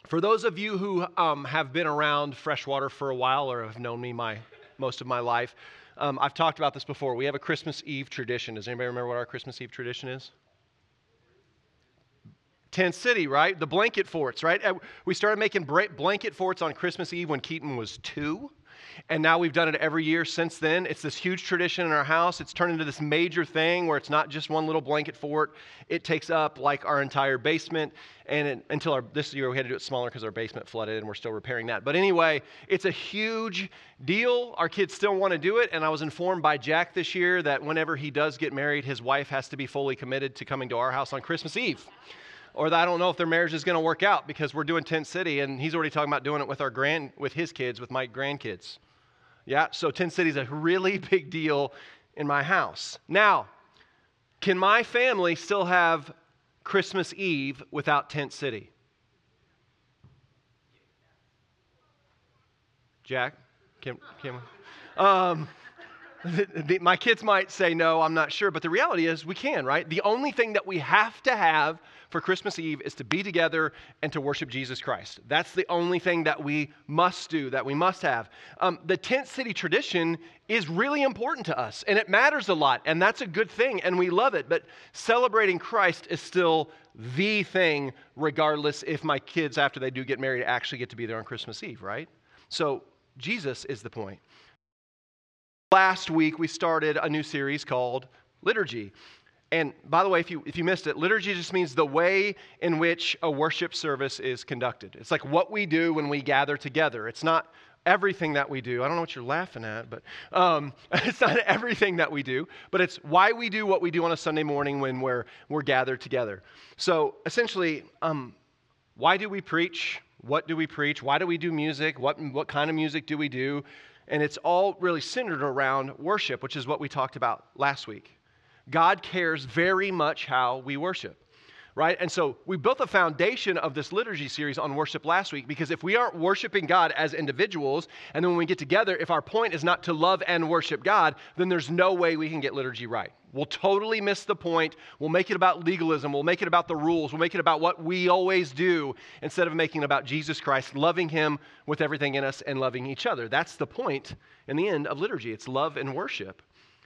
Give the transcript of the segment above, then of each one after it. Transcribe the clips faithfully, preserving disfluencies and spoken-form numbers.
For those of you who um, have been around Freshwater for a while or have known me my most of my life, um, I've talked about this before. We have a Christmas Eve tradition. Does anybody remember what our Christmas Eve tradition is? Tent City, right? The blanket forts, right? Uh, We started making bra- blanket forts on Christmas Eve when Keaton was two. And now we've done it every year since then. It's this huge tradition in our house. It's turned into this major thing where it's not just one little blanket fort. It takes up like our entire basement. And it, until our, this year we had to do it smaller because our basement flooded and we're still repairing that. But anyway, it's a huge deal. Our kids still want to do it. And I was informed by Jack this year that whenever he does get married, his wife has to be fully committed to coming to our house on Christmas Eve. Or that I don't know if their marriage is going to work out because we're doing Tent City and he's already talking about doing it with our grand, with his kids, with my grandkids. Yeah, so Tent City is a really big deal in my house. Now, can my family still have Christmas Eve without Tent City? Jack? Kim? Kim? Um, the, the, my kids might say no, I'm not sure, but the reality is we can, right? The only thing that we have to have for Christmas Eve is to be together and to worship Jesus Christ. That's the only thing that we must do, that we must have. Um, the Tent City tradition is really important to us, and it matters a lot, and that's a good thing, and we love it, but celebrating Christ is still the thing, regardless if my kids, after they do get married, actually get to be there on Christmas Eve, right? So Jesus is the point. Last week, we started a new series called Liturgy. And by the way, if you if you missed it, liturgy just means the way in which a worship service is conducted. It's like what we do when we gather together. It's not everything that we do. I don't know what you're laughing at, but um, it's not everything that we do, but it's why we do what we do on a Sunday morning when we're we're gathered together. So essentially, um, why do we preach? What do we preach? Why do we do music? What what kind of music do we do? And it's all really centered around worship, which is what we talked about last week. God cares very much how we worship, right? And so we built the foundation of this liturgy series on worship last week because if we aren't worshiping God as individuals, and then when we get together, if our point is not to love and worship God, then there's no way we can get liturgy right. We'll totally miss the point. We'll make it about legalism. We'll make it about the rules. We'll make it about what we always do instead of making it about Jesus Christ, loving Him with everything in us and loving each other. That's the point in the end of liturgy. It's love and worship.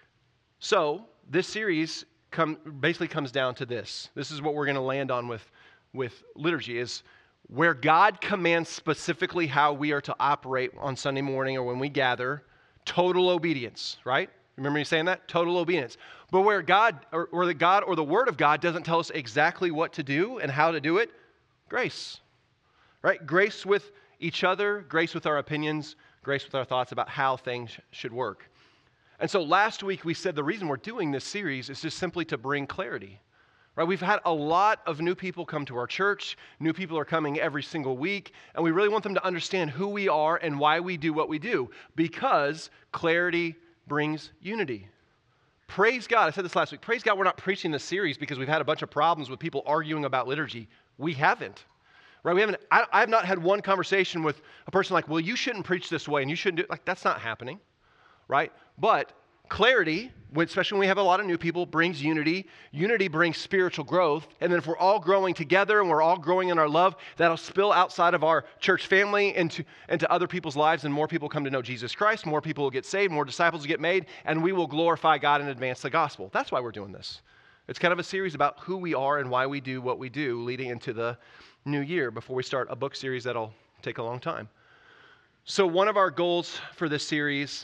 So this series come, basically comes down to this. This is what we're going to land on with, with liturgy, is where God commands specifically how we are to operate on Sunday morning or when we gather, total obedience, right? Remember me saying that? Total obedience. But where God or, or the God or the Word of God doesn't tell us exactly what to do and how to do it, grace, right? Grace with each other, grace with our opinions, grace with our thoughts about how things should work. And so last week we said the reason we're doing this series is just simply to bring clarity, right? We've had a lot of new people come to our church. New people are coming every single week, and we really want them to understand who we are and why we do what we do, because clarity brings unity. Praise God. I said this last week. Praise God we're not preaching this series because we've had a bunch of problems with people arguing about liturgy. We haven't. Right? We haven't. I, I have not had one conversation with a person like, well, you shouldn't preach this way and you shouldn't do it. Like, that's not happening. Right? But clarity, especially when we have a lot of new people, brings unity. Unity brings spiritual growth. And then if we're all growing together and we're all growing in our love, that'll spill outside of our church family into, into other people's lives, and more people come to know Jesus Christ, more people will get saved, more disciples will get made, and we will glorify God and advance the gospel. That's why we're doing this. It's kind of a series about who we are and why we do what we do leading into the new year before we start a book series that'll take a long time. So one of our goals for this series,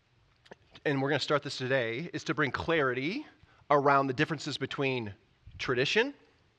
and we're going to start this today, is to bring clarity around the differences between tradition,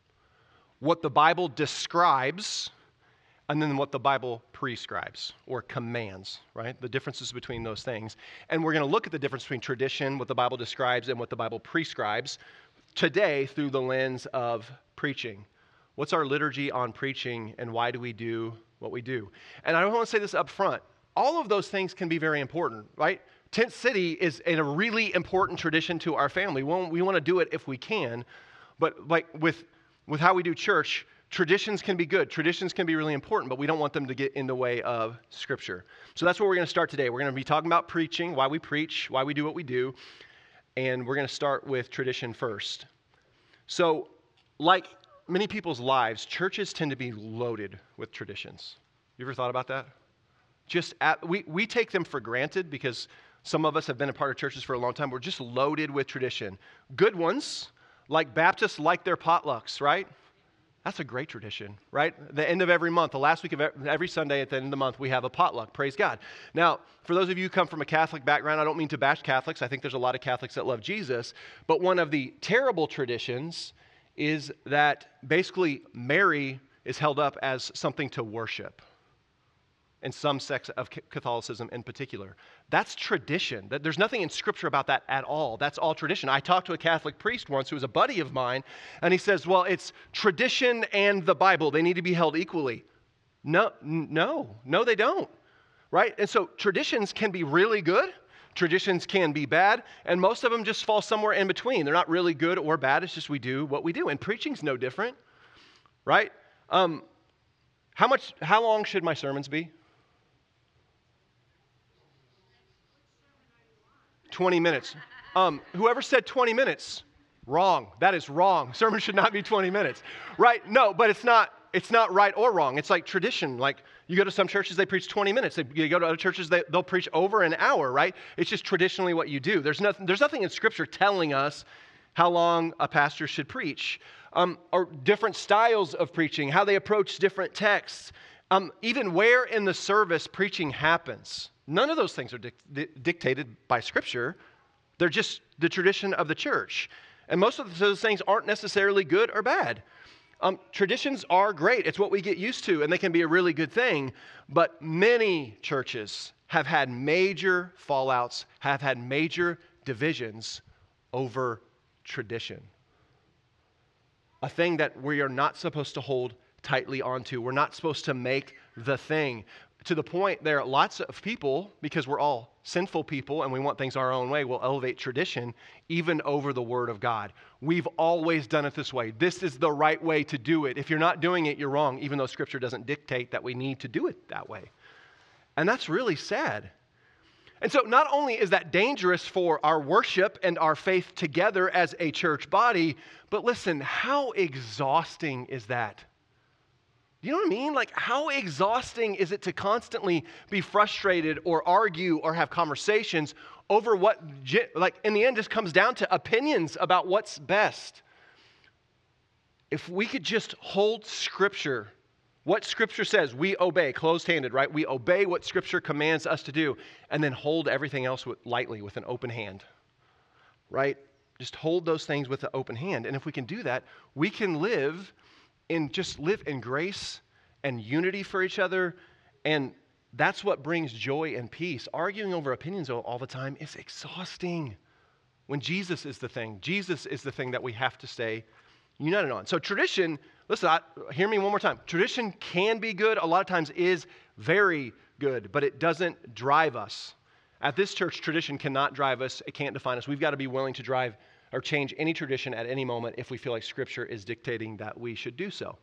what the Bible describes, and then what the Bible prescribes or commands, right? The differences between those things. And we're going to look at the difference between tradition, what the Bible describes, and what the Bible prescribes today through the lens of preaching. What's our liturgy on preaching, and why do we do what we do? And I want to say this up front. All of those things can be very important, right? Tent City is a really important tradition to our family. We want, we want to do it if we can, but like with, with how we do church, traditions can be good. Traditions can be really important, but we don't want them to get in the way of Scripture. So that's where we're going to start today. We're going to be talking about preaching, why we preach, why we do what we do, and we're going to start with tradition first. So like many people's lives, churches tend to be loaded with traditions. You ever thought about that? Just at, we, we take them for granted because some of us have been a part of churches for a long time. We're just loaded with tradition. Good ones, like Baptists like their potlucks, right? That's a great tradition, right? The end of every month, the last week of every Sunday at the end of the month, we have a potluck. Praise God. Now, for those of you who come from a Catholic background, I don't mean to bash Catholics. I think there's a lot of Catholics that love Jesus. But one of the terrible traditions is that basically Mary is held up as something to worship in some sects of Catholicism in particular. That's tradition. There's nothing in Scripture about that at all. That's all tradition. I talked to a Catholic priest once who was a buddy of mine, and he says, well, it's tradition and the Bible. They need to be held equally. No, no, no, they don't, right? And so traditions can be really good. Traditions can be bad, and most of them just fall somewhere in between. They're not really good or bad. It's just we do what we do, and preaching's no different, right? Um, how much? How long should my sermons be? twenty minutes. Um, whoever said twenty minutes, wrong. That is wrong. Sermon should not be twenty minutes, right? No, but it's not. It's not right or wrong. It's like tradition. Like you go to some churches, they preach twenty minutes. They, you go to other churches, they, they'll preach over an hour, right? It's just traditionally what you do. There's nothing. There's nothing in Scripture telling us how long a pastor should preach, um, or different styles of preaching, how they approach different texts, um, even where in the service preaching happens. None of those things are dic- dictated by Scripture. They're just the tradition of the church. And most of those things aren't necessarily good or bad. Um, traditions are great. It's what we get used to, and they can be a really good thing. But many churches have had major fallouts, have had major divisions over tradition. A thing that we are not supposed to hold tightly onto. We're not supposed to make the thing. To the point there, lots of people, because we're all sinful people and we want things our own way, will elevate tradition even over the Word of God. We've always done it this way. This is the right way to do it. If you're not doing it, you're wrong, even though Scripture doesn't dictate that we need to do it that way. And that's really sad. And so not only is that dangerous for our worship and our faith together as a church body, but listen, how exhausting is that? You know what I mean? Like, how exhausting is it to constantly be frustrated or argue or have conversations over what, like, in the end, just comes down to opinions about what's best? If we could just hold Scripture, what Scripture says, we obey, closed-handed, right? We obey what Scripture commands us to do, and then hold everything else with, lightly with an open hand, right? Just hold those things with an open hand. And if we can do that, we can live in just live in grace and unity for each other, and that's what brings joy and peace. Arguing over opinions all, all the time is exhausting. When Jesus is the thing, Jesus is the thing that we have to stay united on. So tradition, listen, I, hear me one more time. Tradition can be good, a lot of times is very good, but it doesn't drive us. At this church, tradition cannot drive us. It can't define us. We've got to be willing to drive or change any tradition at any moment if we feel like Scripture is dictating that we should do so.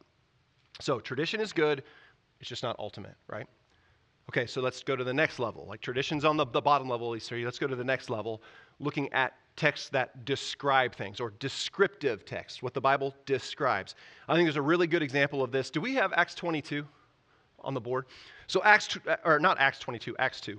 So tradition is good, it's just not ultimate, right? Okay, so let's go to the next level. Like tradition's on the, the bottom level, at least three. Let's go to the next level, looking at texts that describe things, or descriptive texts, what the Bible describes. I think there's a really good example of this. Do we have Acts twenty-two on the board? So Acts, or not Acts twenty-two, Acts two.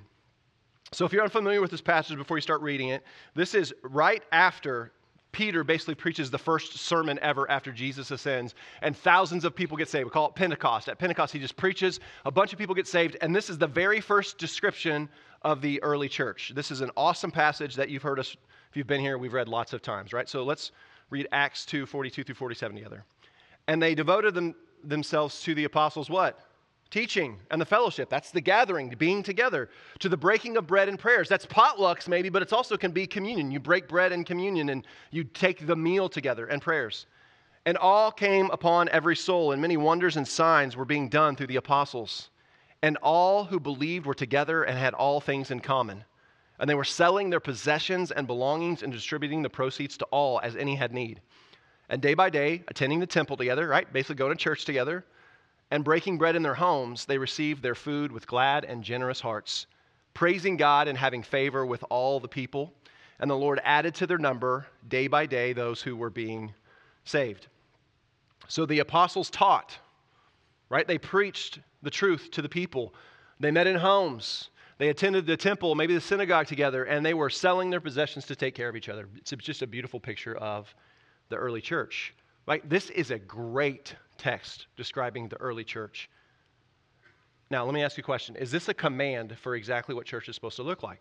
So if you're unfamiliar with this passage before you start reading it, this is right after Peter basically preaches the first sermon ever after Jesus ascends, and thousands of people get saved. We call it Pentecost. At Pentecost, he just preaches, a bunch of people get saved, and this is the very first description of the early church. This is an awesome passage that you've heard us, if you've been here, we've read lots of times, right? So let's read Acts two, forty-two through forty-seven together. And they devoted them, themselves to the apostles' what? Teaching and the fellowship. That's the gathering, being together. To the breaking of bread and prayers. That's potlucks maybe, but it's also can be communion. You break bread and communion and you take the meal together and prayers. And all came upon every soul, and many wonders and signs were being done through the apostles. And all who believed were together and had all things in common. And they were selling their possessions and belongings and distributing the proceeds to all as any had need. And day by day, attending the temple together, right? Basically going to church together. And breaking bread in their homes, they received their food with glad and generous hearts, praising God and having favor with all the people. And the Lord added to their number day by day those who were being saved. So the apostles taught, right? They preached the truth to the people. They met in homes. They attended the temple, maybe the synagogue together, and they were selling their possessions to take care of each other. It's just a beautiful picture of the early church, right? This is a great text describing the early church. Now, let me ask you a question. Is this a command for exactly what church is supposed to look like?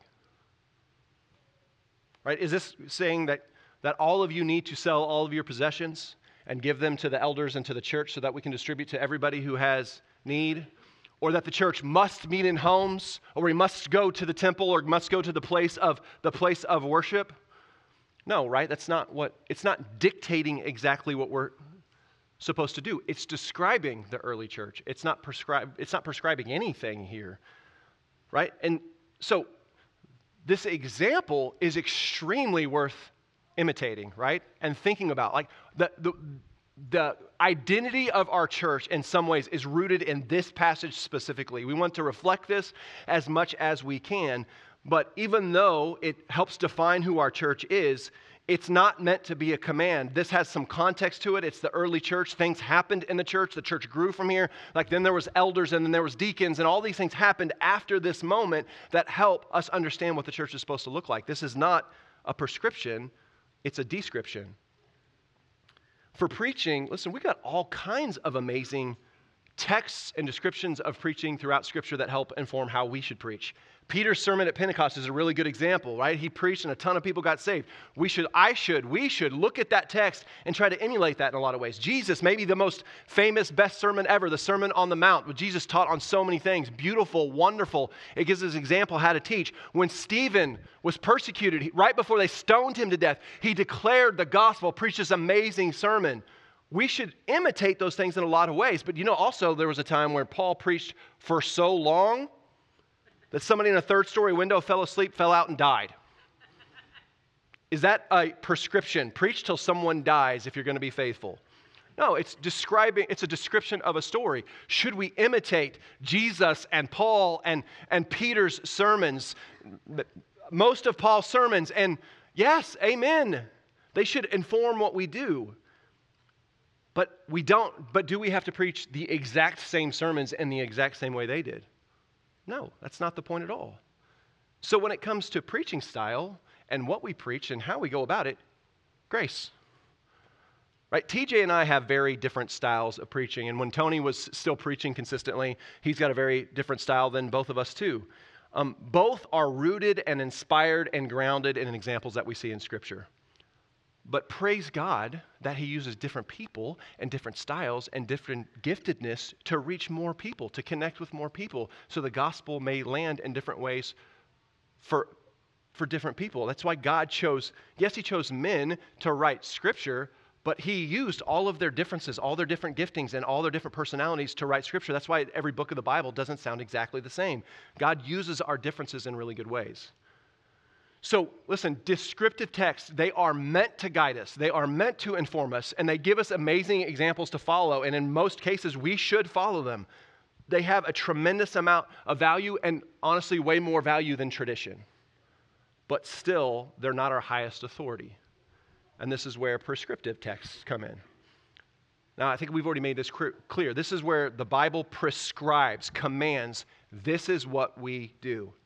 Right? Is this saying that, that all of you need to sell all of your possessions and give them to the elders and to the church so that we can distribute to everybody who has need? Or that the church must meet in homes, or we must go to the temple, or must go to the place of the place of worship? No, right? That's not what, it's not dictating exactly what we're supposed to do. It's describing the early church. It's not prescribe, it's not prescribing anything here, right? And so this example is extremely worth imitating, right? And thinking about, like the the The identity of our church in some ways is rooted in this passage specifically. We want to reflect this as much as we can, but even though it helps define who our church is, it's not meant to be a command. This has some context to it. It's the early church. Things happened in the church. The church grew from here. Like then there was elders and then there was deacons, and all these things happened after this moment that help us understand what the church is supposed to look like. This is not a prescription. It's a description. For preaching, listen, we got all kinds of amazing texts and descriptions of preaching throughout Scripture that help inform how we should preach. Peter's sermon at Pentecost is a really good example, right? He preached and a ton of people got saved. We should, I should, we should look at that text and try to emulate that in a lot of ways. Jesus, maybe the most famous, best sermon ever, the Sermon on the Mount, where Jesus taught on so many things. Beautiful, wonderful. It gives us an example how to teach. When Stephen was persecuted, he, right before they stoned him to death, he declared the gospel, preached this amazing sermon. We should imitate those things in a lot of ways. But you know, also there was a time where Paul preached for so long that somebody in a third story window fell asleep, fell out, and died. Is that a prescription? Preach till someone dies if you're going to be faithful. No, it's describing, it's a description of a story. Should we imitate Jesus and Paul and, and Peter's sermons? Most of Paul's sermons, and yes, amen. They should inform what we do. But we don't, but do we have to preach the exact same sermons in the exact same way they did? No, that's not the point at all. So when it comes to preaching style and what we preach and how we go about it, grace. Right? T J and I have very different styles of preaching. And when Tony was still preaching consistently, he's got a very different style than both of us too. Um, both are rooted and inspired and grounded in examples that we see in Scripture. But praise God that He uses different people and different styles and different giftedness to reach more people, to connect with more people, so the gospel may land in different ways for, for different people. That's why God chose, yes, He chose men to write Scripture, but He used all of their differences, all their different giftings, and all their different personalities to write Scripture. That's why every book of the Bible doesn't sound exactly the same. God uses our differences in really good ways. So listen, descriptive texts, they are meant to guide us. They are meant to inform us, and they give us amazing examples to follow, and in most cases, we should follow them. They have a tremendous amount of value, and honestly, way more value than tradition. But still, they're not our highest authority. And this is where prescriptive texts come in. Now, I think we've already made this clear. This is where the Bible prescribes, commands, this is what we do.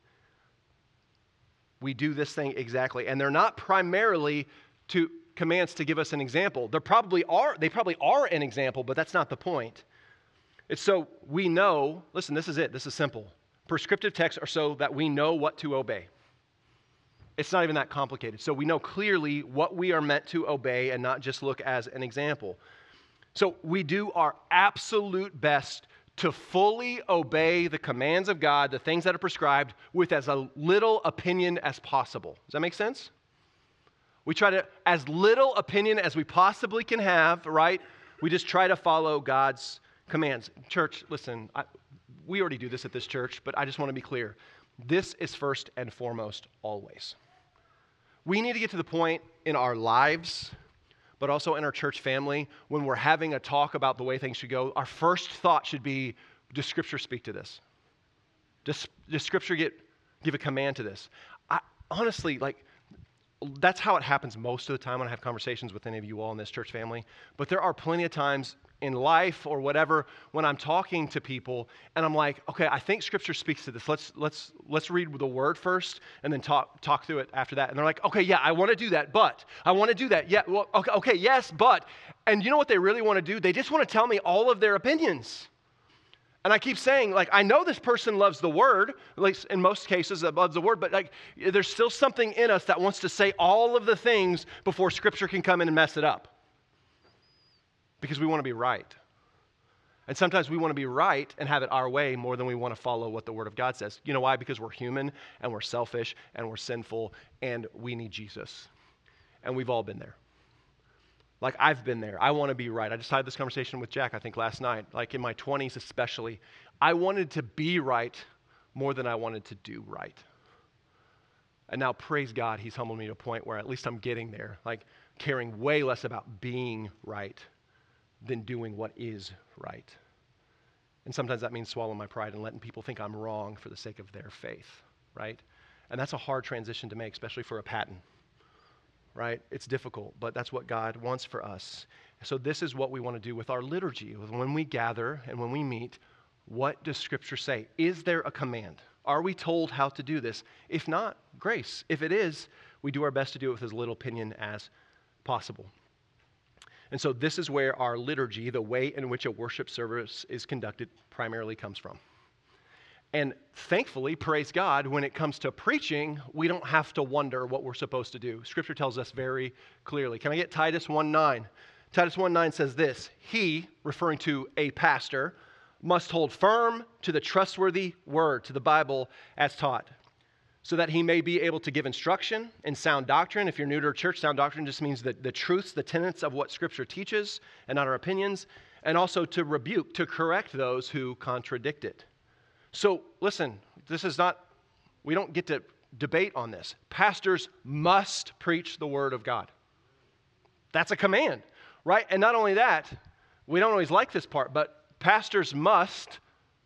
We do this thing exactly. And they're not primarily to commands to give us an example. There probably are, they probably are an example, but that's not the point. It's so we know, listen, this is it. This is simple. Prescriptive texts are so that we know what to obey. It's not even that complicated. So we know clearly what we are meant to obey and not just look as an example. So we do our absolute best to fully obey the commands of God, the things that are prescribed, with as a little opinion as possible. Does that make sense? We try to, as little opinion as we possibly can have, right? We just try to follow God's commands. Church, listen, I, we already do this at this church, but I just want to be clear. This is first and foremost always. We need to get to the point in our lives, but also in our church family, when we're having a talk about the way things should go, our first thought should be, does Scripture speak to this? Does, does Scripture get, give a command to this? I, honestly, like, that's how it happens most of the time when I have conversations with any of you all in this church family. But there are plenty of times in life or whatever when I'm talking to people and I'm like, okay, I think Scripture speaks to this. Let's let's let's read the Word first and then talk talk through it after that. And they're like, okay, yeah, I want to do that, but I want to do that. Yeah, well, okay, okay, yes, but. And you know what they really want to do? They just want to tell me all of their opinions. And I keep saying, like, I know this person loves the Word, at least in most cases, that loves the Word, but like, there's still something in us that wants to say all of the things before Scripture can come in and mess it up. Because we want to be right. And sometimes we want to be right and have it our way more than we want to follow what the Word of God says. You know why? Because we're human and we're selfish and we're sinful and we need Jesus. And we've all been there. Like, I've been there. I want to be right. I just had this conversation with Jack, I think, last night. Like, in my twenties especially, I wanted to be right more than I wanted to do right. And now, praise God, He's humbled me to a point where at least I'm getting there. Like, caring way less about being right than doing what is right. And sometimes that means swallowing my pride and letting people think I'm wrong for the sake of their faith, right? And that's a hard transition to make, especially for a Patton. Right? It's difficult, but that's what God wants for us. So this is what we want to do with our liturgy. When we gather and when we meet, what does Scripture say? Is there a command? Are we told how to do this? If not, grace. If it is, we do our best to do it with as little opinion as possible. And so this is where our liturgy, the way in which a worship service is conducted, primarily comes from. And thankfully, praise God, when it comes to preaching, we don't have to wonder what we're supposed to do. Scripture tells us very clearly. Can I get Titus one nine? Titus one nine says this: he, referring to a pastor, must hold firm to the trustworthy word, to the Bible as taught, so that he may be able to give instruction in sound doctrine. If you're new to our church, sound doctrine just means the, the truths, the tenets of what Scripture teaches, and not our opinions, and also to rebuke, to correct those who contradict it. So listen, this is not, we don't get to debate on this. Pastors must preach the Word of God. That's a command, right? And not only that, we don't always like this part, but pastors must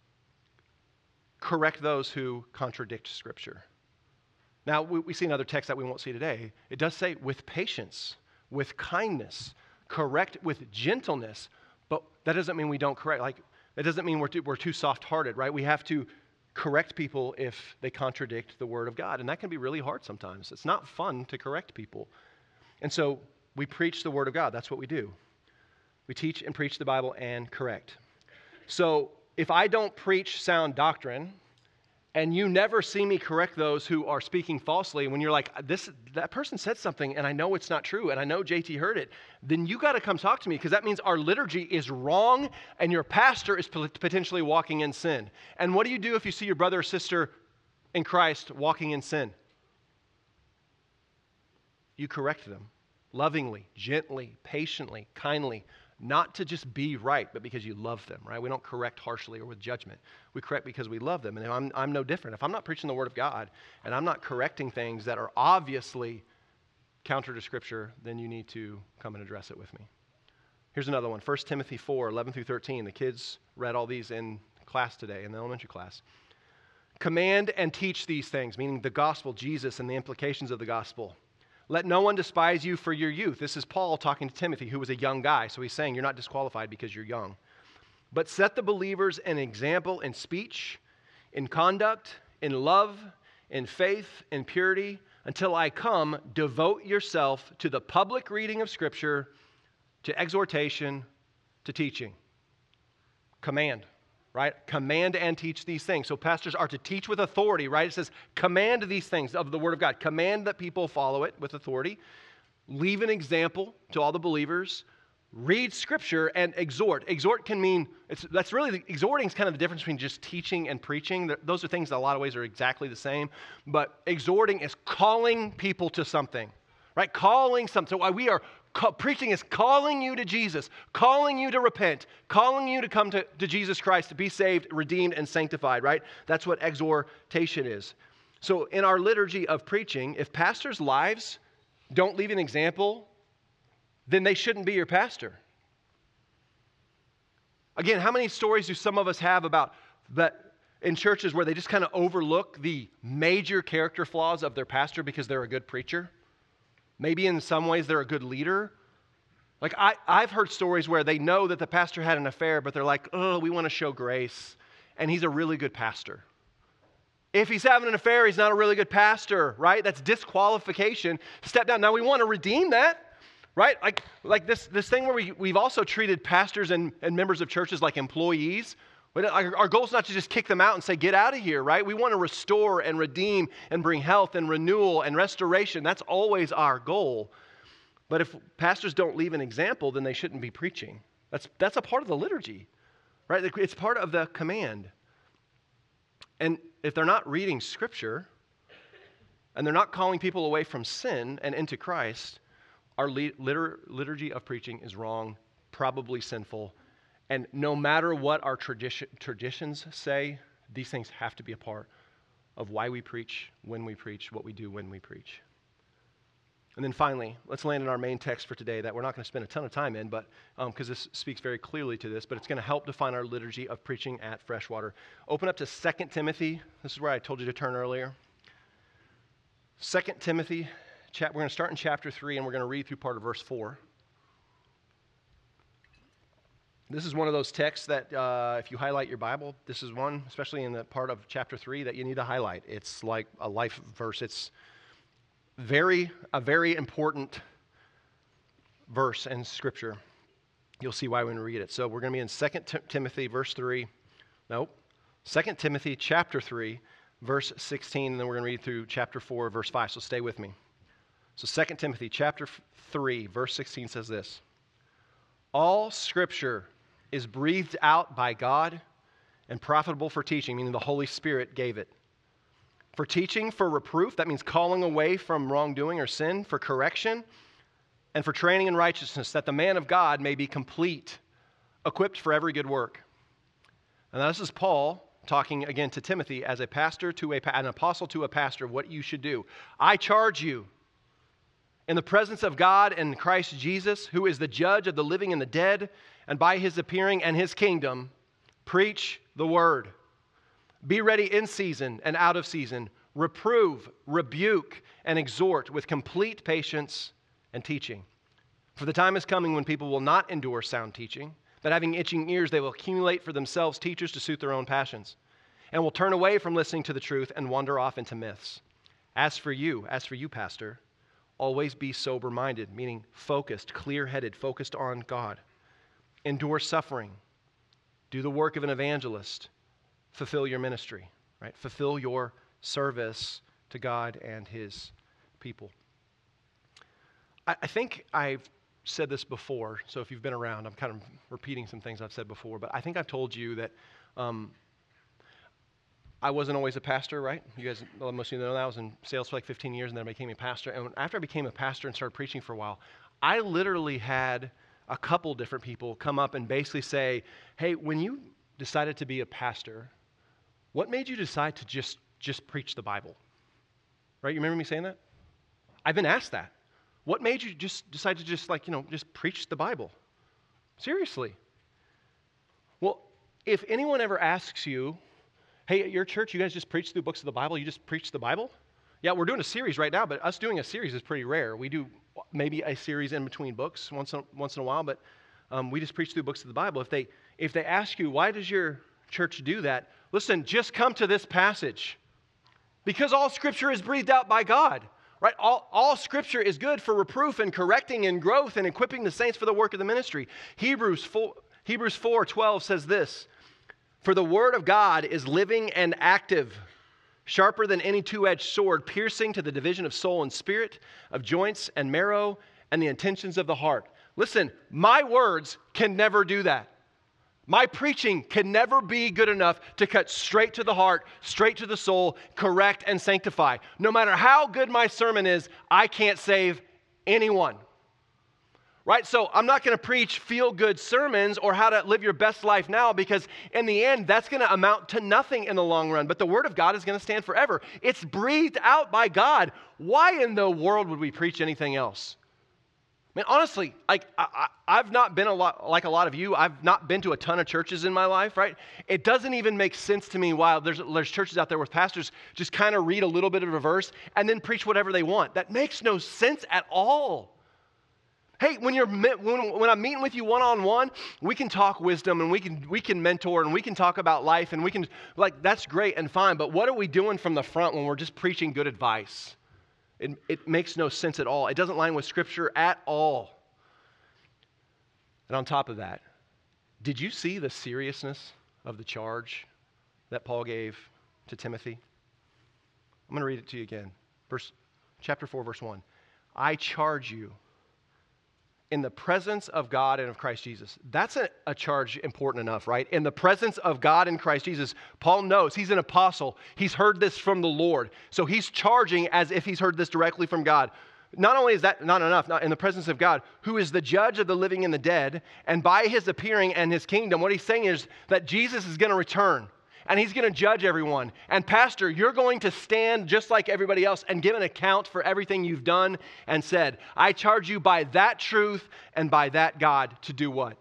correct those who contradict Scripture. Now, we, we see another text that we won't see today. It does say with patience, with kindness, correct with gentleness, but that doesn't mean we don't correct. Like, that doesn't mean we're too, we're too soft-hearted, right? We have to correct people if they contradict the Word of God, and that can be really hard sometimes. It's not fun to correct people. And so we preach the Word of God. That's what we do. We teach and preach the Bible and correct. So if I don't preach sound doctrine, and you never see me correct those who are speaking falsely, when you're like, this, that person said something and I know it's not true and I know J T heard it, then you got to come talk to me, because that means our liturgy is wrong and your pastor is potentially walking in sin. And what do you do if you see your brother or sister in Christ walking in sin? You correct them lovingly, gently, patiently, kindly. Not to just be right, but because you love them, right? We don't correct harshly or with judgment. We correct because we love them. And I'm, I'm no different. If I'm not preaching the Word of God and I'm not correcting things that are obviously counter to Scripture, then you need to come and address it with me. Here's another one. First Timothy four, eleven through thirteen. The kids read all these in class today, in the elementary class. Command and teach these things, meaning the gospel, Jesus, and the implications of the gospel. Let no one despise you for your youth. This is Paul talking to Timothy, who was a young guy. So he's saying you're not disqualified because you're young. But set the believers an example in speech, in conduct, in love, in faith, in purity. Until I come, devote yourself to the public reading of Scripture, to exhortation, to teaching. Command. Right? Command and teach these things. So pastors are to teach with authority, right? It says, command these things of the Word of God. Command that people follow it with authority. Leave an example to all the believers. Read Scripture and exhort. Exhort can mean, it's, that's really, the, exhorting is kind of the difference between just teaching and preaching. Those are things that in a lot of ways are exactly the same. But exhorting is calling people to something, right? Calling something. So we are Preaching is calling you to Jesus, calling you to repent, calling you to come to, to Jesus Christ, to be saved, redeemed, and sanctified, right? That's what exhortation is. So in our liturgy of preaching, if pastors' lives don't leave an example, then they shouldn't be your pastor. Again, how many stories do some of us have about that in churches where they just kind of overlook the major character flaws of their pastor because they're a good preacher? Maybe in some ways they're a good leader, Like I, I've heard stories where they know that the pastor had an affair, but they're like, oh, we want to show grace. And he's a really good pastor. If he's having an affair, he's not a really good pastor, right? That's disqualification. Step down. Now we want to redeem that, right? Like, like this, this thing where we, we've also treated pastors and, and members of churches like employees. But our, our goal is not to just kick them out and say, get out of here, right? We want to restore and redeem and bring health and renewal and restoration. That's always our goal. But if pastors don't leave an example, then they shouldn't be preaching. That's, that's a part of the liturgy, right? It's part of the command. And if they're not reading Scripture and they're not calling people away from sin and into Christ, our litur- liturgy of preaching is wrong, probably sinful. And no matter what our tradition, traditions say, these things have to be a part of why we preach, when we preach, what we do when we preach. And then finally, let's land in our main text for today that we're not going to spend a ton of time in, but because um, this speaks very clearly to this, but it's going to help define our liturgy of preaching at Freshwater. Open up to Second Timothy. This is where I told you to turn earlier. Second Timothy, chap- we're going to start in chapter three, and we're going to read through part of verse four. This is one of those texts that uh, if you highlight your Bible, this is one, especially in the part of chapter three, that you need to highlight. It's like a life verse. It's Very, a very important verse in Scripture. You'll see why when we read it. So we're going to be in Second Timothy, verse three. Nope. Second Timothy, chapter three, verse sixteen, and then we're going to read through chapter four, verse five. So stay with me. So Second Timothy, chapter three, verse sixteen says this. All Scripture is breathed out by God and profitable for teaching, meaning the Holy Spirit gave it. For teaching, for reproof, that means calling away from wrongdoing or sin, for correction, and for training in righteousness, that the man of God may be complete, equipped for every good work. And now this is Paul talking again to Timothy as a pastor to a, an apostle to a pastor, what you should do. I charge you in the presence of God and Christ Jesus, who is the judge of the living and the dead, and by his appearing and his kingdom, preach the word. Be ready in season and out of season. Reprove, rebuke, and exhort with complete patience and teaching. For the time is coming when people will not endure sound teaching, but having itching ears, they will accumulate for themselves teachers to suit their own passions, and will turn away from listening to the truth and wander off into myths. As for you, as for you, pastor, always be sober-minded, meaning focused, clear-headed, focused on God. Endure suffering. Do the work of an evangelist. Fulfill your ministry, right? Fulfill your service to God and his people. I, I think I've said this before, so if you've been around, I'm kind of repeating some things I've said before, but I think I've told you that um, I wasn't always a pastor, right? You guys, well, most of you know that. I was in sales for like fifteen years, and then I became a pastor. And after I became a pastor and started preaching for a while, I literally had a couple different people come up and basically say, hey, when you decided to be a pastor, what made you decide to just, just preach the Bible? Right? You remember me saying that? I've been asked that. What made you just decide to just like, you know, just preach the Bible? Seriously. Well, if anyone ever asks you, hey, at your church, you guys just preach through books of the Bible, you just preach the Bible? Yeah, we're doing a series right now, but us doing a series is pretty rare. We do maybe a series in between books once in, once in a while, but um, we just preach through books of the Bible. If they, if they ask you, why does your church do that? Listen, just come to this passage. Because all Scripture is breathed out by God, right? All, all Scripture is good for reproof and correcting and growth and equipping the saints for the work of the ministry. Hebrews four, Hebrews four twelve says this, for the word of God is living and active, sharper than any two-edged sword, piercing to the division of soul and spirit, of joints and marrow, and the intentions of the heart. Listen, my words can never do that. My preaching can never be good enough to cut straight to the heart, straight to the soul, correct and sanctify. No matter how good my sermon is, I can't save anyone. Right? So I'm not going to preach feel-good sermons or how to live your best life now, because in the end, that's going to amount to nothing in the long run. But the Word of God is going to stand forever. It's breathed out by God. Why in the world would we preach anything else? I mean, honestly, like I, I, I've not been a lot like a lot of you. I've not been to a ton of churches in my life, right? It doesn't even make sense to me why there's, there's churches out there where pastors just kind of read a little bit of a verse and then preach whatever they want. That makes no sense at all. Hey, when you're when, when I'm meeting with you one-on-one, we can talk wisdom and we can we can mentor and we can talk about life and we can, like, that's great and fine, but what are we doing from the front when we're just preaching good advice? It, it makes no sense at all. It doesn't line with Scripture at all. And on top of that, did you see the seriousness of the charge that Paul gave to Timothy? I'm going to read it to you again. Verse, chapter four, verse one. I charge you in the presence of God and of Christ Jesus. That's a, a charge important enough, right? In the presence of God and Christ Jesus, Paul knows he's an apostle. He's heard this from the Lord. So he's charging as if he's heard this directly from God. Not only is that not enough, not in the presence of God, who is the judge of the living and the dead, and by his appearing and his kingdom, what he's saying is that Jesus is going to return. And he's going to judge everyone. And pastor, you're going to stand just like everybody else and give an account for everything you've done and said. I charge you by that truth and by that God to do what?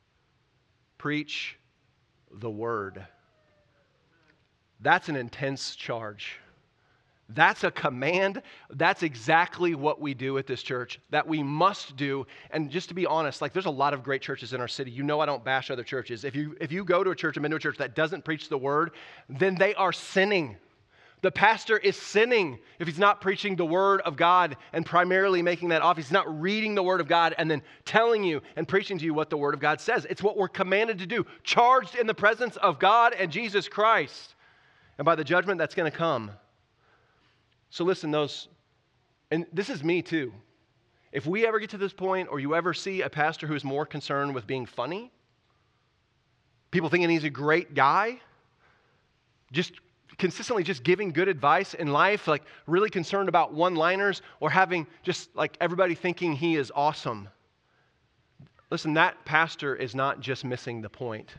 Preach the word. That's an intense charge. That's a command. That's exactly what we do at this church, that we must do. And just to be honest, like, there's a lot of great churches in our city. You know I don't bash other churches. If you if you go to a church and been to a church that doesn't preach the word, then they are sinning. The pastor is sinning if he's not preaching the word of God and primarily making that off. He's not reading the word of God and then telling you and preaching to you what the word of God says. It's what we're commanded to do, charged in the presence of God and Jesus Christ and by the judgment that's going to come. So listen, those, and this is me too. If we ever get to this point, or you ever see a pastor who's more concerned with being funny, people thinking he's a great guy, just consistently just giving good advice in life, like really concerned about one-liners, or having just like everybody thinking he is awesome. Listen, that pastor is not just missing the point.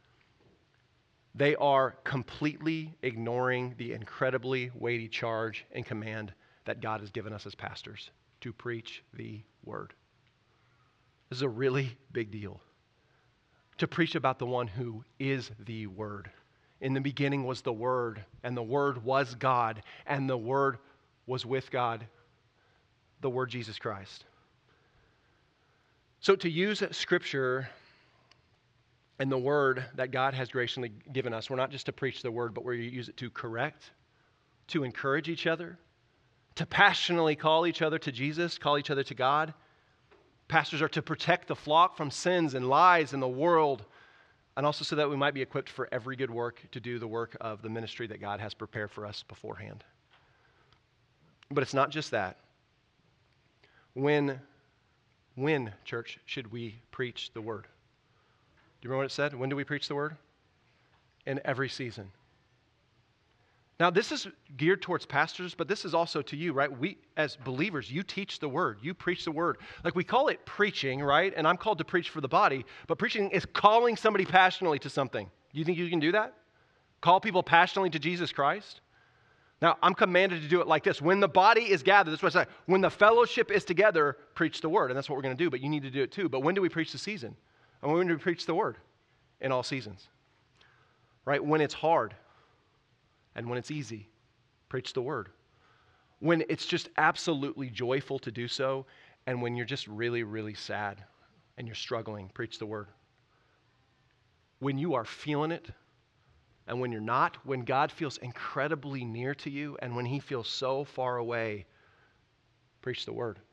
They are completely ignoring the incredibly weighty charge and command that God has given us as pastors to preach the word. This is a really big deal. To preach about the one who is the word. In the beginning was the word, and the word was God, and the word was with God, the word Jesus Christ. So to use Scripture and the word that God has graciously given us, we're not just to preach the word, but we're to use it to correct, to encourage each other, to passionately call each other to Jesus, call each other to God. Pastors are to protect the flock from sins and lies in the world, and also so that we might be equipped for every good work to do the work of the ministry that God has prepared for us beforehand. But it's not just that. When, when, church, should we preach the word? Do you remember what it said? When do we preach the word? In every season. Now, this is geared towards pastors, but this is also to you, right? We, as believers, you teach the word. You preach the word. Like, we call it preaching, right? And I'm called to preach for the body, but preaching is calling somebody passionately to something. Do you think you can do that? Call people passionately to Jesus Christ? Now, I'm commanded to do it like this. When the body is gathered, that's what I say. When the fellowship is together, preach the word. And that's what we're going to do, but you need to do it too. But when do we preach the season? And when do we preach the word? In all seasons. Right? When it's hard and when it's easy, preach the word. When it's just absolutely joyful to do so, and when you're just really, really sad and you're struggling, preach the word. When you are feeling it and when you're not, when God feels incredibly near to you and when he feels so far away, preach the word.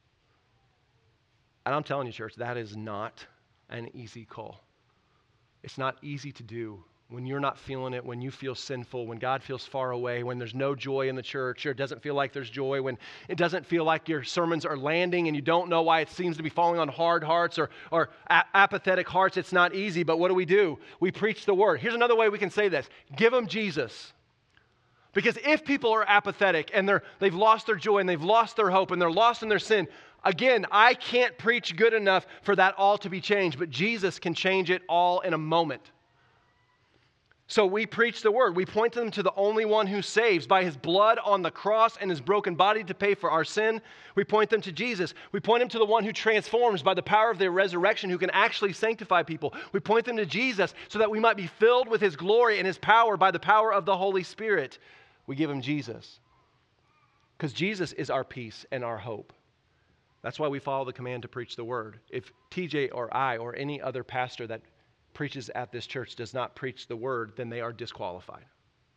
And I'm telling you, church, that is not an easy call. It's not easy to do when you're not feeling it, when you feel sinful, when God feels far away, when there's no joy in the church, or it doesn't feel like there's joy, when it doesn't feel like your sermons are landing and you don't know why it seems to be falling on hard hearts or, or a- apathetic hearts. It's not easy, but what do we do? We preach the word. Here's another way we can say this. Give them Jesus. Because if people are apathetic and they're, they've lost their joy and they've lost their hope and they're lost in their sin, again, I can't preach good enough for that all to be changed, but Jesus can change it all in a moment. So we preach the word. We point them to the only one who saves by his blood on the cross and his broken body to pay for our sin. We point them to Jesus. We point them to the one who transforms by the power of the resurrection, who can actually sanctify people. We point them to Jesus so that we might be filled with his glory and his power by the power of the Holy Spirit. We give him Jesus. Because Jesus is our peace and our hope. That's why we follow the command to preach the word. If T J or I or any other pastor that preaches at this church does not preach the word, then they are disqualified.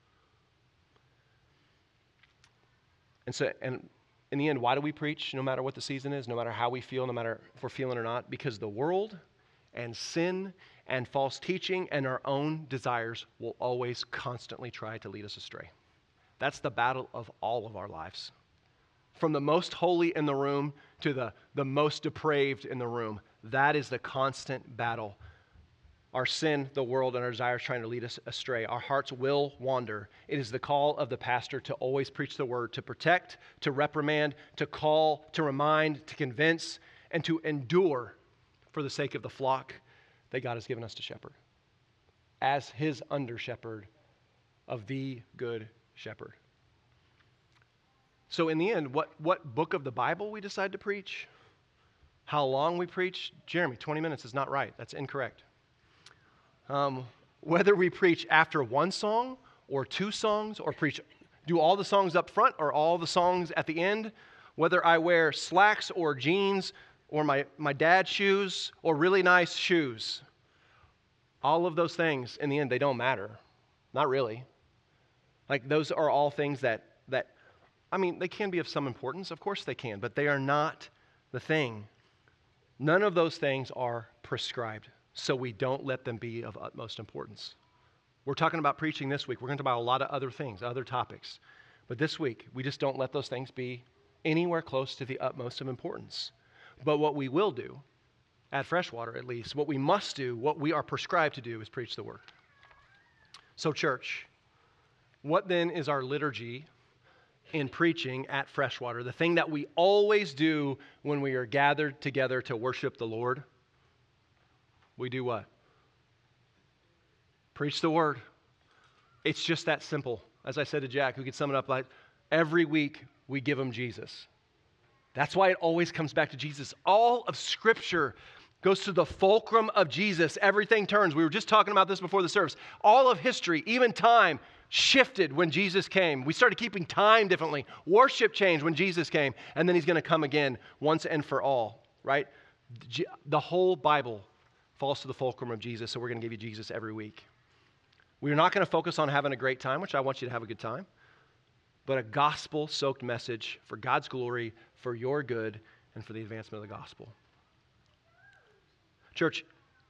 And so, and in the end, why do we preach no matter what the season is, no matter how we feel, no matter if we're feeling or not? Because the world and sin and false teaching and our own desires will always constantly try to lead us astray. That's the battle of all of our lives. From the most holy in the room to the, the most depraved in the room, that is the constant battle. Our sin, the world, and our desires trying to lead us astray. Our hearts will wander. It is the call of the pastor to always preach the word, to protect, to reprimand, to call, to remind, to convince, and to endure for the sake of the flock that God has given us to shepherd, as his under-shepherd of the good shepherd. So in the end, what, what book of the Bible we decide to preach, how long we preach, Jeremy, twenty minutes is not right. That's incorrect. Um, whether we preach after one song or two songs, or preach, do all the songs up front or all the songs at the end, whether I wear slacks or jeans or my, my dad's shoes or really nice shoes, all of those things, in the end, they don't matter. Not really. Like, those are all things that, that, I mean, they can be of some importance. Of course they can, but they are not the thing. None of those things are prescribed, so we don't let them be of utmost importance. We're talking about preaching this week. We're going to talk about a lot of other things, other topics. But this week, we just don't let those things be anywhere close to the utmost of importance. But what we will do, at Freshwater at least, what we must do, what we are prescribed to do, is preach the word. So church, what then is our liturgy in preaching at Freshwater? The thing that we always do when we are gathered together to worship the Lord? We do what? Preach the word. It's just that simple. As I said to Jack, we could sum it up like, every week we give him Jesus. That's why it always comes back to Jesus. All of Scripture goes to the fulcrum of Jesus. Everything turns. We were just talking about this before the service. All of history, even time, shifted when Jesus came. We started keeping time differently. Worship changed when Jesus came. And then he's going to come again once and for all, right? The whole Bible falls to the fulcrum of Jesus, so we're going to give you Jesus every week. We're not going to focus on having a great time, which I want you to have a good time, but a gospel-soaked message for God's glory, for your good, and for the advancement of the gospel. Church,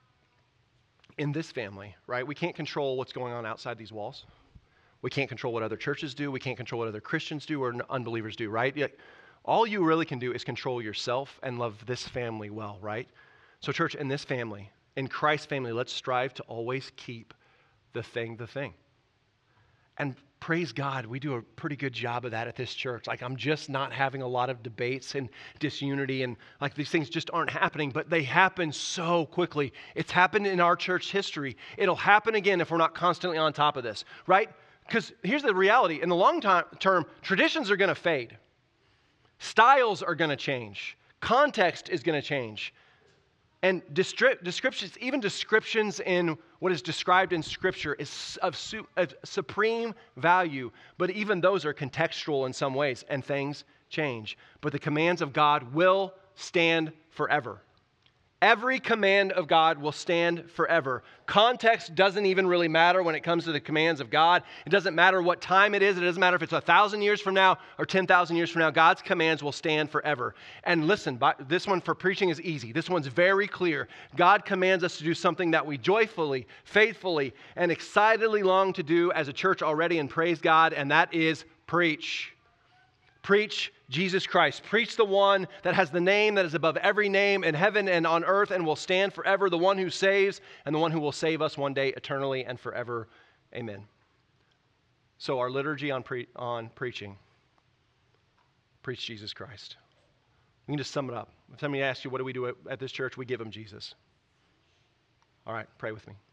in this family, right, we can't control what's going on outside these walls. We can't control what other churches do. We can't control what other Christians do or unbelievers do, right? Yet, all you really can do is control yourself and love this family well, right? So church, in this family, in Christ's family, let's strive to always keep the thing the thing. And praise God, we do a pretty good job of that at this church. Like, I'm just not having a lot of debates and disunity, and like these things just aren't happening, but they happen so quickly. It's happened in our church history. It'll happen again if we're not constantly on top of this, right? Because here's the reality. In the long time, term, traditions are going to fade. Styles are going to change. Context is going to change. And descriptions, even descriptions in what is described in Scripture is of, su- of supreme value, but even those are contextual in some ways, and things change. But the commands of God will stand forever. Every command of God will stand forever. Context doesn't even really matter when it comes to the commands of God. It doesn't matter what time it is. It doesn't matter if it's a thousand years from now or ten thousand years from now. God's commands will stand forever. And listen, this one for preaching is easy. This one's very clear. God commands us to do something that we joyfully, faithfully, and excitedly long to do as a church already, and praise God, and that is preach. Preach Jesus Christ. Preach the one that has the name that is above every name in heaven and on earth and will stand forever, the one who saves and the one who will save us one day eternally and forever. Amen. So our liturgy on, pre- on preaching, preach Jesus Christ. We can just sum it up. If somebody asks you, what do we do at, at this church? We give them Jesus. All right, pray with me.